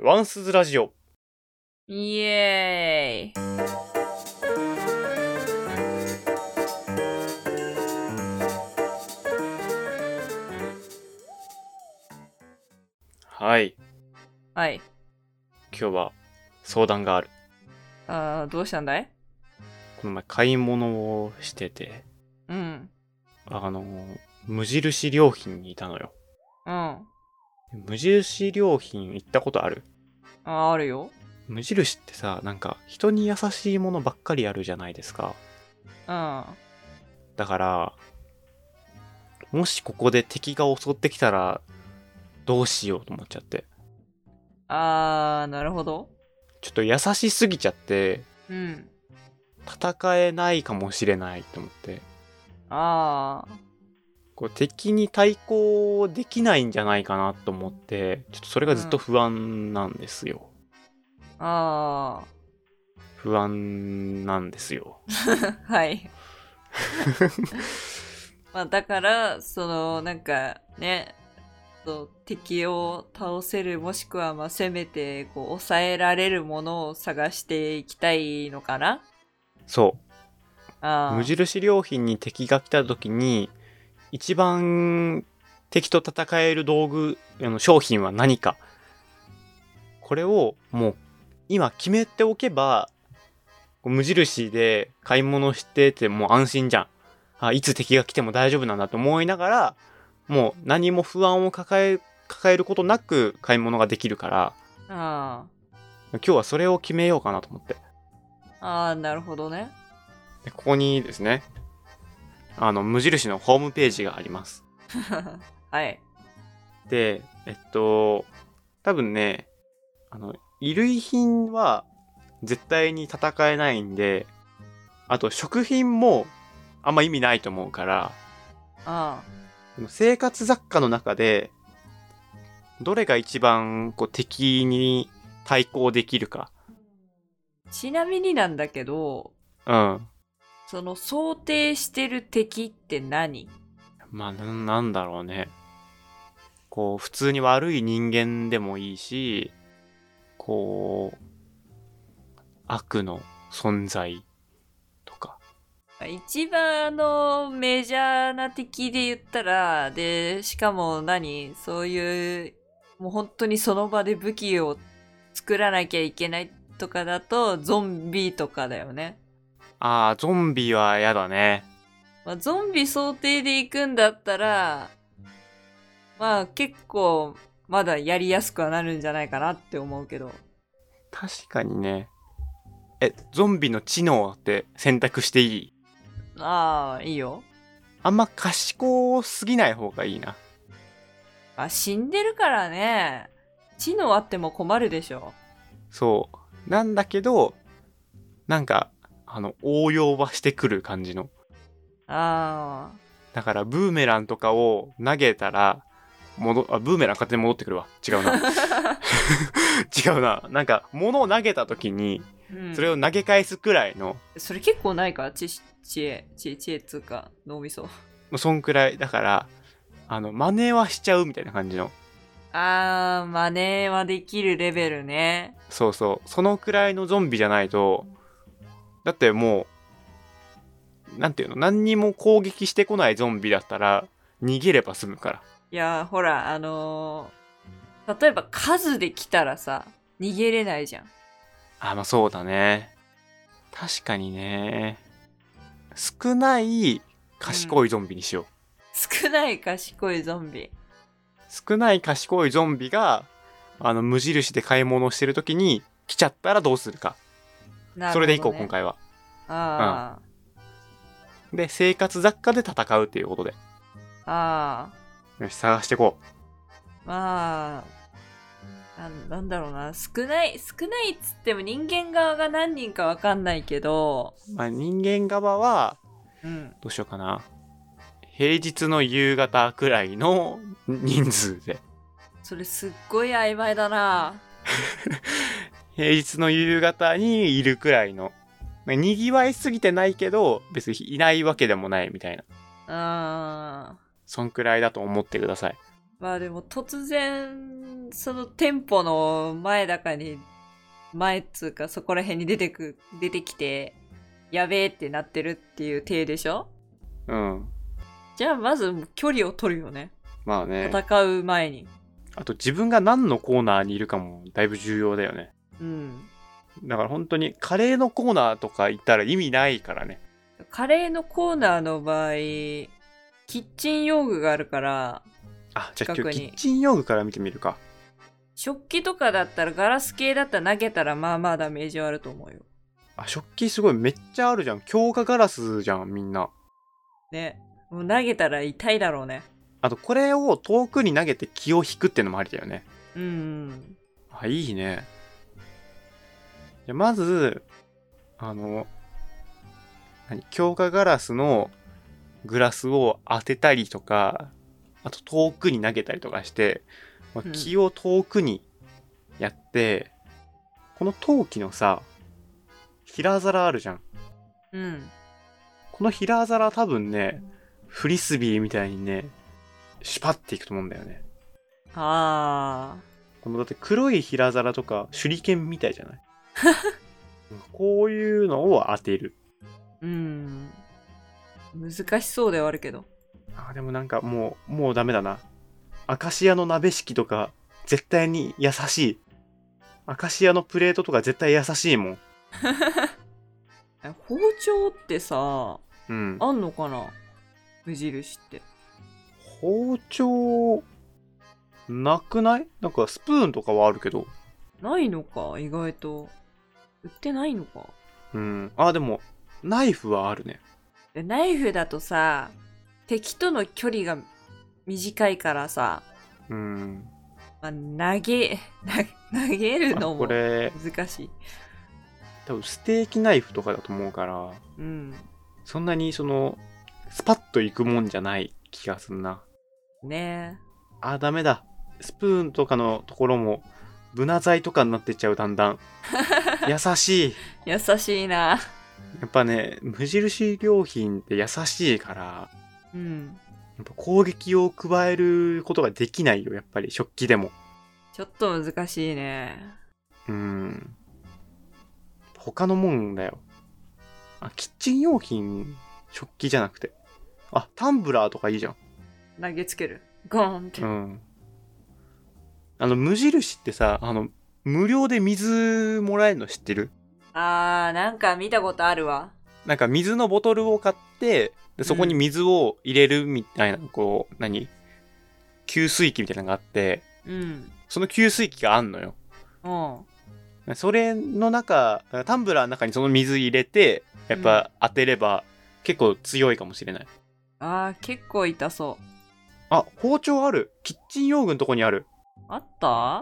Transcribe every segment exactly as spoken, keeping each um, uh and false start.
ワンスズラジオ。 イエーイ。 はい。 はい。 今日は相談がある。 あー、どうしたんだい？ この前買い物をしてて、 うん。 あの、無印良品にいたのよ。 うん。あ無印良品行ったことある？ ー、あるよ。 無印ってさ、なんか人に優しいものばっかりあるじゃないですか。 うん。 だから、もしここで敵が襲ってきたらどうしようと思っちゃって。 あー、なるほど。 ちょっと優しすぎちゃって、 うん。 戦えないかもしれないと思って。 あー。 こう敵に対抗できないんじゃないかなと思って、ちょっとそれがずっと不安なんですよ。 あ不安なんですよ。 ー。はい。まあ、だから、その、なんか、ね、そう敵を倒せる、もしくは、まあ、せめて、こう、抑えられるものを探していきたいのかな？ そう。 あ無印良品に敵が来た時に、一番敵と戦える道具、あの商品は何か。これをもう今決めておけば、無印で買い物してても安心じゃん。あ、いつ敵が来ても大丈夫なんだと思いながら、もう何も不安を抱え、抱えることなく買い物ができるから、 あ。あ今日はそれを決めようかなと思って。 あ。ああ、なるほどね。 でここにですね、あの、無印のホームページがあります。 はい。 で、えっと、多分ね、あの、衣類品は絶対に戦えないんで、あと食品もあんま意味ないと思うから、 あ生活雑貨の中で、どれが一番こう敵に対抗できるか。 あ。ちなみになんだけど、 うん。 その想定してる敵って何？ まあ、な、なんだろうね。こう、普通に悪い人間でもいいし、こう、悪の存在とか。 一番あのメジャーな敵で言ったら、で、しかも何そういう、もう本当にその場で武器を作らなきゃいけないとかだと、ゾンビとかだよね。 ああ、ゾンビは嫌だね。 まあ、ゾンビ想定で行くんだったら、まあ結構まだやりやすくはなるんじゃないかなって思うけど。 確かにね。え、ゾンビの知能って選択していい？ ああ、いいよ。 あんま賢すぎない方がいいな。 あ、死んでるからね。知能あっても困るでしょ。 そう。なんだけど、なんか、あの、応用はしてくる感じの。 あだから、ブーメランとかを投げたら、戻、あ、ブーメラン勝手に戻ってくるわ。違うな。 あ。 違うな。なんか、物を投げた時に、 うん、 それを投げ返すくらいの、 それ結構ないか知知恵、知恵、知恵っつうか、脳みそ。 そんくらい。だから、あの、真似はしちゃうみたいな感じの。 あー、真似はできるレベルね。 そうそう。そのくらいのゾンビじゃないと、だってもう、なんていうの、何にも攻撃してこないゾンビだったら、逃げれば済むから。 いやー、ほら、あのー、例えば数で来たらさ、逃げれないじゃん。 あ、まあそうだね。確かにね。少ない賢いゾンビにしよう。 少ない賢いゾンビ。 少ない賢いゾンビが、あの、無印で買い物してるときに来ちゃったらどうするか。 なるほどね。 それでいこう、今回は。 あうん。で、生活雑貨で戦うっていうことで。 あ、ああ。 よし、探していこまあ、な、なんだろうな。少ない、少ないっつっても人間側が何人かわかんないけど、 う。まあ、人間側は、 うん。 どうしようかな。平日の夕方くらいの人数で。 それすっごい曖昧だな。 平日の夕方にいるくらいの。にぎわいすぎてないけど、別にいないわけでもないみたいな。 あー。 そんくらいだと思ってください。 まあでも突然その店舗の前だかに、前っつうかそこら辺に出てく、出てきて、やべえってなってるっていう体でしょ？ うん。 じゃあまず距離を取るよね。 まあね。 戦う前に。 あと自分が何のコーナーにいるかもだいぶ重要だよね。 うん。 だから本当にカレーのコーナーとか行ったら意味ないからね。 カレーのコーナーの場合、キッチン用具があるから、 あ、じゃあ近くに今日キッチン用具から見てみるか。 食器とかだったらガラス系だったら投げたらまあまあダメージはあると思うよ。 あ、食器すごいめっちゃあるじゃん。強化ガラスじゃん、みんな。 ね。もう投げたら痛いだろうね。 あとこれを遠くに投げて気を引くっていうのもありだよね。 うん。 あ、いいね。じゃあまず、あの、何強化ガラスのグラスを当てたりとか、あと遠くに投げたりとかして、まあ、気を遠くにやって、うん、この陶器のさ、平皿あるじゃん。 うん。 この平皿多分ね、フリスビーみたいにね、シュパッていくと思うんだよね。 ああ。 このだって黒い平皿とか手裏剣みたいじゃないこういうのを当てる。 うん。難しそうではあるけど。 あ、でもなんかもう、もうダメだな。アカシアの鍋敷とか、絶対に優しい。アカシアのプレートとか絶対優しいもん。 包丁ってさ、 うん。 あんのかな？無印って。 包丁、なくない？なんかスプーンとかはあるけど。 ないのか、意外と。売ってないのか。 うん。あ、でも、ナイフはあるね。 ナイフだとさ、敵との距離が短いからさ、 うん。 まあ、投げ、投げるのも難しい。 多分ステーキナイフとかだと思うから、 うん。 そんなにその、スパッといくもんじゃない気がすんな。 ねえ。 あ、ダメだ。スプーンとかのところも、ブナ材とかになってっちゃう、だんだん。優しい。 優しいな。 やっぱね、無印良品って優しいから、 うん。 やっぱ攻撃を加えることができないよ、やっぱり食器でも。 ちょっと難しいね。 うーん。他のもんだよ。あ、キッチン用品、食器じゃなくて。あ、タンブラーとかいいじゃん。 投げつける。ゴーンって。 うん。あの、無印ってさ、あの、無料で水もらえるの知ってる？ あー、なんか見たことあるわ。 なんか水のボトルを買って、でそこに水を入れるみたいな、うん、こう、何？給水器みたいなのがあって、 うん。 その給水器があんのよ。 うん。 それの中、タンブラーの中にその水入れて、やっぱ当てれば結構強いかもしれない。 うん、あー、結構痛そう。 あ、包丁ある。キッチン用具のとこにある。 あった？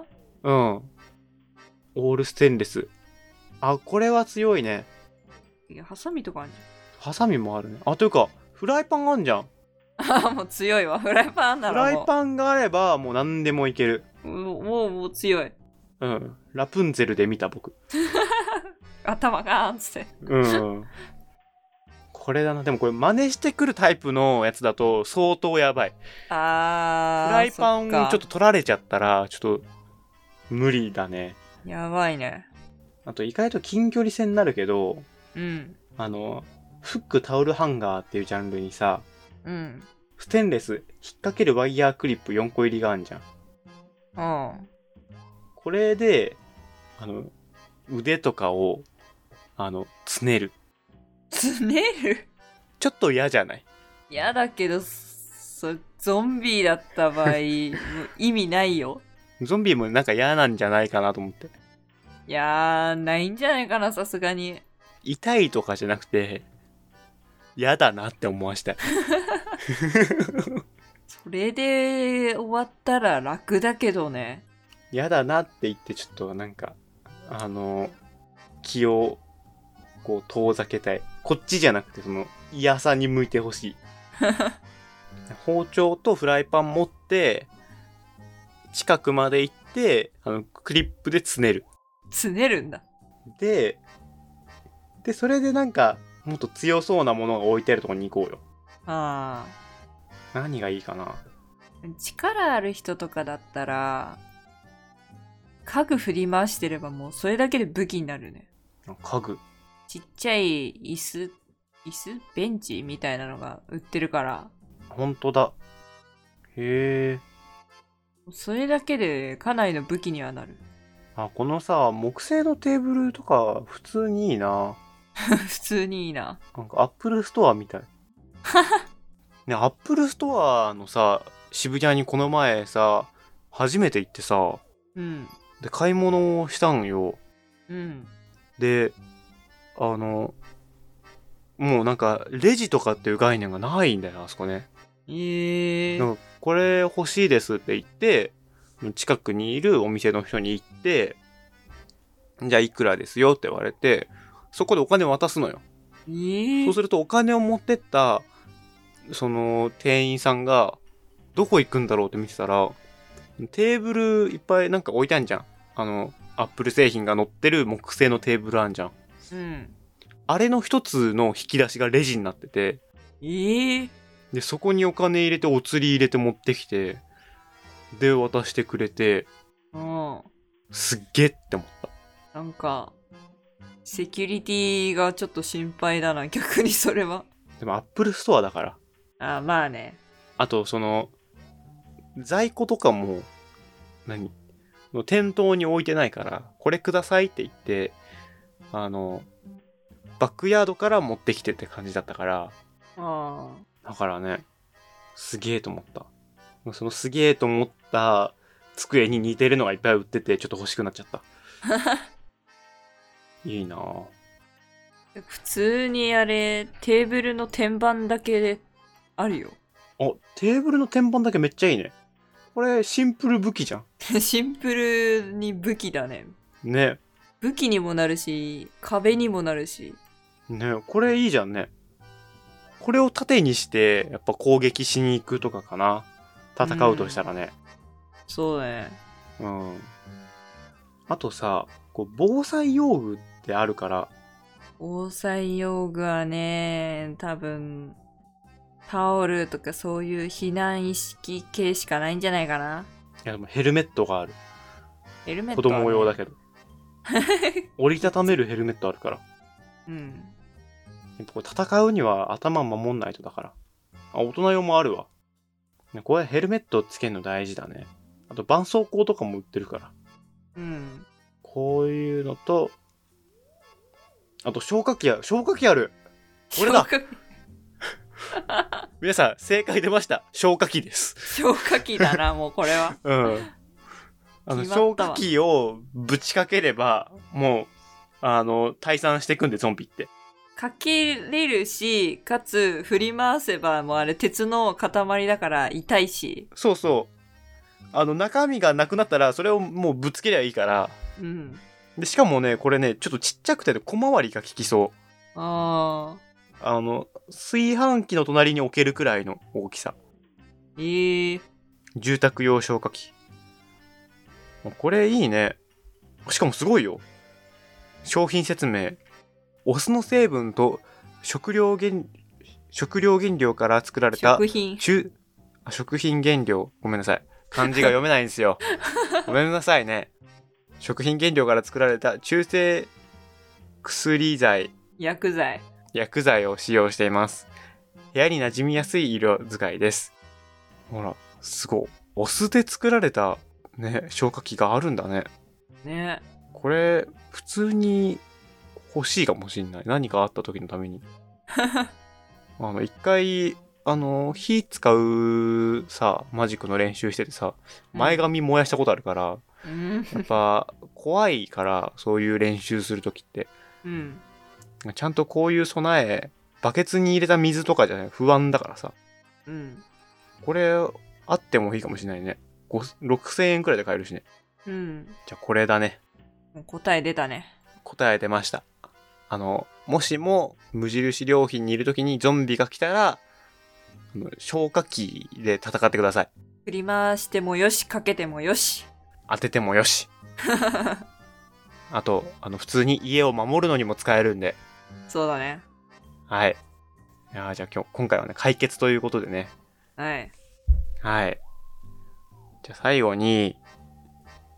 うん。オールステンレス。あ、これは強いね。 いや、ハサミとかあるじゃん。ハサミもあるね。あ、というか、フライパンあんじゃん。 あ、もう強いわ。フライパンあんならもう。 フライパンがあれば、もう何でもいける。 もう、もう、もう強い。 うん。ラプンツェルで見た僕。 頭ガーンつって。 うん。これだな。でもこれ真似してくるタイプのやつだと相当やばい。 あー。 フライパンちょっと取られちゃったら、ちょっと無理だね。 やばいね。あと意外と近距離戦になるけど、 うん。 あの、フックタオルハンガーっていうジャンルにさ、 うん。 ステンレス引っ掛けるワイヤークリップよんこ入りがあんじゃん。 うん。 これで、あの、腕とかを、あの、つねる。 つねる？ ちょっと嫌じゃない？ 嫌だけど、そ、ゾンビだった場合、意味ないよ。 ゾンビもなんか嫌なんじゃないかなと思って。 いやー、ないんじゃないかな、さすがに。 痛いとかじゃなくて、嫌だなって思わしたい。 それで終わったら楽だけどね。 嫌だなって言ってちょっとなんか、あの、気をこう遠ざけたい。こっちじゃなくてその嫌さに向いてほしい。包丁とフライパン持って、近くまで行って、あの、クリップでつねる。 つねるんだ。 で、で、それでなんか、もっと強そうなものが置いてあるところに行こうよ。 ああ。 何がいいかな。 力ある人とかだったら、 家具振り回してればもうそれだけで武器になるね。 家具。 ちっちゃい椅子、椅子ベンチみたいなのが売ってるから。 ほんとだ。へえ。 それだけでかなりの武器にはなる。 あ、このさ、木製のテーブルとか普通にいいな。 普通にいいな。 なんかアップルストアみたい。ね、アップルストアのさ、渋谷にこの前さ、初めて行ってさ、 うん。 で、買い物をしたんよ。 うん。 で、あの、もうなんか、レジとかっていう概念がないんだよ、あそこね。 ええー。 なんかこれ欲しいですって言って、近くにいるお店の人に行って、じゃあいくらですよって言われて、そこでお金を渡すのよ。 えー、 そうするとお金を持ってった、その店員さんが、どこ行くんだろうって見てたら、テーブルいっぱいなんか置いてあるじゃん。あの、アップル製品が乗ってる木製のテーブルあんじゃん。 うん。 あれの一つの引き出しがレジになってて、 えー、 で、そこにお金入れて、お釣り入れて持ってきて、で、渡してくれて、 うん。 すっげえって思った。 なんか、セキュリティがちょっと心配だな、逆にそれは。 でも、アップルストアだから。 あ、まあね。 あと、その、在庫とかも、何店頭に置いてないから、これくださいって言って、あの、バックヤードから持ってきてって感じだったから、 あだからね、すげえと思った。そのすげえと思った机に似てるのがいっぱい売ってて、ちょっと欲しくなっちゃった。いいなぁ。 普通にあれ、テーブルの天板だけであるよ。 あ、テーブルの天板だけめっちゃいいね。これシンプル武器じゃん。 シンプルに武器だね。 ね。 武器にもなるし、壁にもなるし。 ね、これいいじゃんね。これを盾にして、やっぱ攻撃しに行くとかかな。戦うとしたらね。 うん、そうだね。 うん。あとさ、こう防災用具ってあるから。 防災用具はね、多分、タオルとかそういう避難意識系しかないんじゃないかな。 いやでもヘルメットがある。 ヘルメット、ね、 子供用だけど。折りたためるヘルメットあるから。 うん。 やっぱこれ戦うには頭守んないとだから。あ、大人用もあるわ。これヘルメットつけるの大事だね。あと絆創膏とかも売ってるから。 うん。 こういうのと、あと消火器や、消火器ある。これだ。皆さん正解出ました。消火器です。 消火器だな、もうこれは。 うん。あの消火器をぶちかければ、もう、あの、退散していくんで、ゾンビって。 かけれるし、かつ振り回せばもうあれ鉄の塊だから痛いし。 そうそう。あの中身がなくなったらそれをもうぶつけりゃいいから。 うん。 で、しかもね、これね、ちょっとちっちゃくて小回りが効きそう。 ああ。あの、炊飯器の隣に置けるくらいの大きさ。 えー。 住宅用消火器。これいいね。しかもすごいよ。商品説明。お酢の成分と食料原食料原料から作られた食品中あ食品原料ごめんなさい漢字が読めないんですよごめんなさいね食品原料から作られた中性薬剤薬剤薬剤を使用しています。部屋に馴染みやすい色使いです。ほらすごいお酢で作られたね消火器があるんだね。 ねこれ普通に欲しいかもしんない。何かあった時のために。あの、一回、あの、火使うさ、マジックの練習しててさ、前髪燃やしたことあるから、 うん、 やっぱ、怖いから、そういう練習する時って。 うん。ちゃんとこういう備え、バケツに入れた水とかじゃない不安だからさ。 うん。 これ、あってもいいかもしれないね。ろくせんえんくらいで買えるしね。 うん。 じゃあこれだね。 答え出たね。 答え出ました。あの、もしも無印良品にいるときにゾンビが来たら、消火器で戦ってください。 振り回してもよし、かけてもよし。 当ててもよし。あと、あの、普通に家を守るのにも使えるんで。 そうだね。 はい。いやじゃあ今日、今回はね、解決ということでね。 はい。 はい。じゃあ最後に、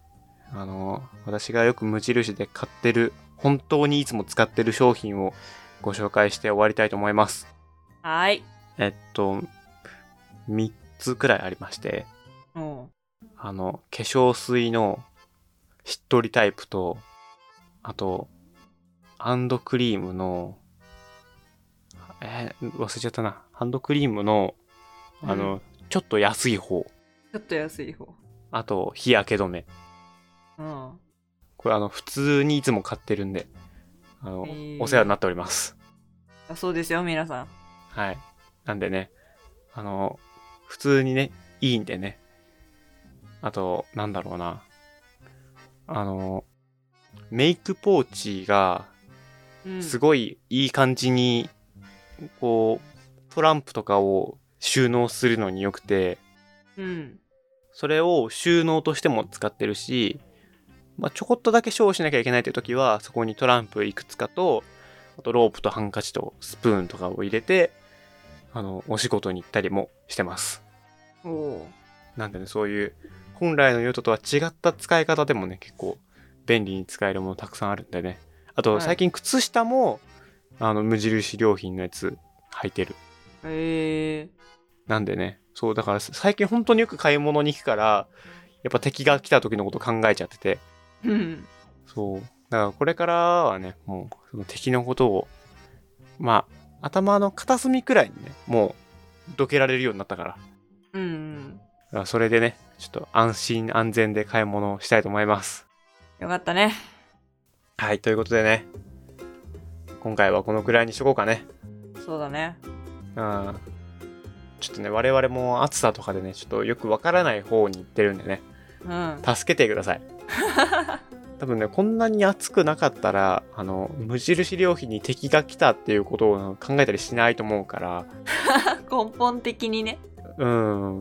あの、私がよく無印で買ってる、本当にいつも使ってる商品をご紹介して終わりたいと思います。 はい。 えっと、みっつくらいありまして、 うん。 あの、化粧水のしっとりタイプと、あと、ハンドクリームの、えー、忘れちゃったな。ハンドクリームの、あの、うん、ちょっと安い方。 ちょっと安い方。 あと、日焼け止め。 うん。 これあの、普通にいつも買ってるんで、あの、えー、お世話になっております。 あ、そうですよ、皆さん。 はい。なんでね、あの、普通にね、いいんでね。あと、なんだろうな。あの、メイクポーチが、すごいいい感じに、うん、こう、トランプとかを収納するのによくて、 うん。 それを収納としても使ってるし、まあ、ちょこっとだけショーしなきゃいけないという時は、そこにトランプいくつかと、あとロープとハンカチとスプーンとかを入れて、あの、お仕事に行ったりもしてます。 おなんでね、そういう、本来の用途とは違った使い方でもね、結構便利に使えるものたくさんあるんでね。あと、最近靴下も、はい、あの、無印良品のやつ履いてる。 へえー。 なんでね、そう、だから最近本当によく買い物に行くから、やっぱ敵が来た時のこと考えちゃってて。 うん。 そう。だからこれからはね、もう、その敵のことを、まあ、頭の片隅くらいにね、もう、どけられるようになったから。 うん、うん。 だからそれでね、ちょっと安心安全で買い物をしたいと思います。 よかったね。 はい、ということでね、今回はこのくらいにしとこうかね。 そうだね。 うん。ちょっとね、我々も暑さとかでね、ちょっとよくわからない方に行ってるんでね、 うん、 助けてください。多分ね、こんなに暑くなかったら、あの、無印良品に敵が来たっていうことを考えたりしないと思うから。 根本的にね。 うん。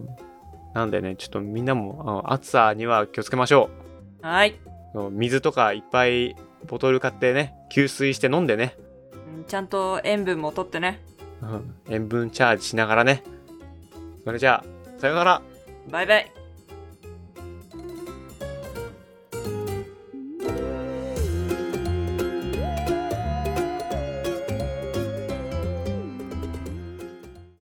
なんでね、ちょっとみんなも暑さには気をつけましょう。はい。 水とかいっぱいボトル買ってね、給水して飲んでね。 ちゃんと塩分も取ってね。 うん。塩分チャージしながらね。それじゃあ、さよなら。 バイバイ。